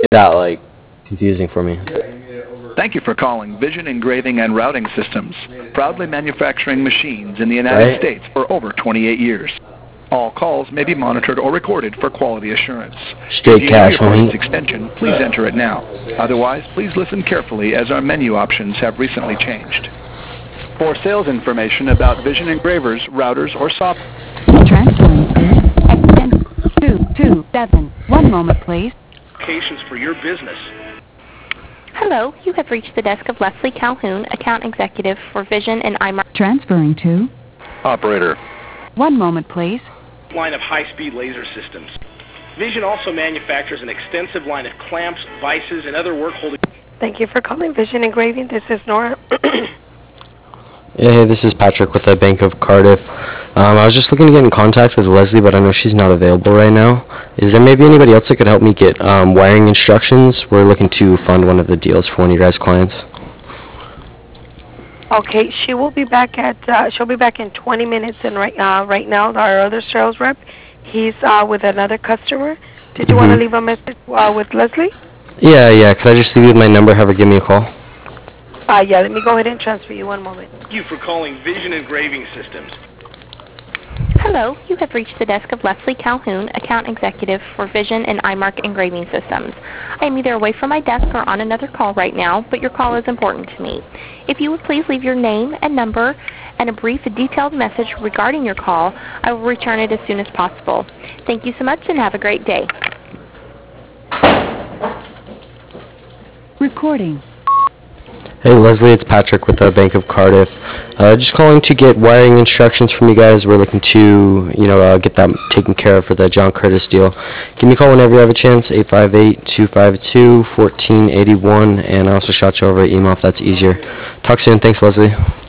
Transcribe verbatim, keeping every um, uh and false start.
that like confusing for me. Thank you for calling Vision Engraving and Routing Systems, proudly manufacturing machines in the United Right? States for over twenty-eight years. All calls may be monitored or recorded for quality assurance. Straight If you know cash your party's money. extension, please enter it now. Otherwise, please listen carefully as our menu options have recently changed. For sales information about Vision Engravers, routers, or software, Transferring to extension two two seven. One moment, please. Applications for your business. Hello, you have reached the desk of Leslie Calhoun, Account Executive for Vision and iMark. Transferring to. operator. One moment, please. Line of high-speed laser systems. Vision also manufactures an extensive line of clamps, vices, and other work holding. Thank you for calling Vision Engraving. This is Nora. Yeah, hey, this is Patrick with the Bank of Cardiff. Um, I was just looking to get in contact with Leslie, but I know she's not available right now. Is there maybe anybody else that could help me get um, wiring instructions? We're looking to fund one of the deals for one of your guys' clients. Okay, she will be back at. Uh, she'll be back in twenty minutes. And right, uh, right now, our other sales rep, he's uh, with another customer. Did you Mm-hmm. want to leave a message uh, with Leslie? Yeah, yeah. Could I just leave you my number? Have her give me a call. Uh, yeah. Let me go ahead and transfer you. One moment. Thank you for calling Vision Engraving Systems. Hello, you have reached the desk of Leslie Calhoun, Account Executive for Vision and iMark Engraving Systems. I am either away from my desk or on another call right now, but your call is important to me. If you would please leave your name and number and a brief and detailed message regarding your call, I will return it as soon as possible. Thank you so much and have a great day. Recording. Hey Leslie, it's Patrick with the Bank of Cardiff. Uh, just calling to get wiring instructions from you guys. We're looking to, you know, uh, get that taken care of for the John Curtis deal. Give me a call whenever you have a chance, eight five eight, two five two, one four eight one, and I also shot you over an email if that's easier. Talk soon. Thanks, Leslie.